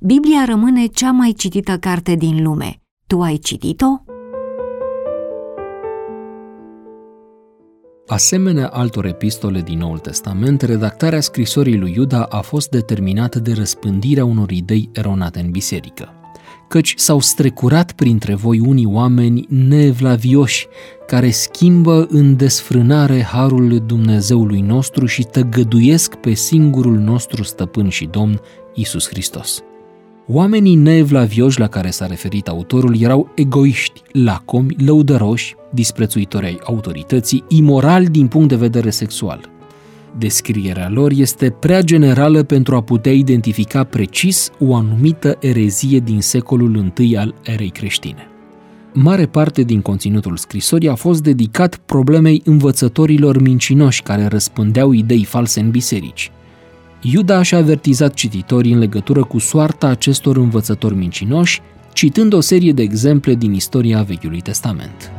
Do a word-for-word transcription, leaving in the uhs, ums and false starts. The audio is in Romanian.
Biblia rămâne cea mai citită carte din lume. Tu ai citit-o? Asemenea altor epistole din Noul Testament, redactarea scrisorii lui Iuda a fost determinată de răspândirea unor idei eronate în biserică. Căci s-au strecurat printre voi unii oameni neevlavioși, care schimbă în desfrânare harul Dumnezeului nostru și tăgăduiesc pe singurul nostru stăpân și Domn, Iisus Hristos. Oamenii neevlavioși la care s-a referit autorul erau egoiști, lacomi, lăudăroși, disprețuitori ai autorității, imorali din punct de vedere sexual. Descrierea lor este prea generală pentru a putea identifica precis o anumită erezie din secolul întâi al erei creștine. Mare parte din conținutul scrisorii a fost dedicat problemei învățătorilor mincinoși care răspândeau idei false în biserici. Iuda și-a avertizat cititorii în legătură cu soarta acestor învățători mincinoși, citând o serie de exemple din istoria Vechiului Testament.